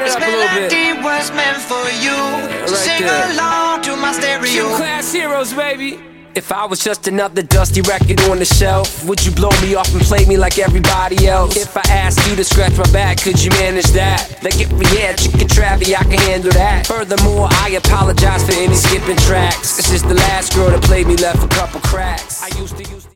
it up a little bit. This melody was meant for you. So Right sing there. along to my stereo. Gym Class Heroes, baby. If I was just another dusty record on the shelf, would you blow me off and play me like everybody else? If I asked you to scratch my back, could you manage that? Like if we had chicken Travie, I can handle that. Furthermore, I apologize for any skipping tracks. This is the last girl that played me, left a couple cracks. I used to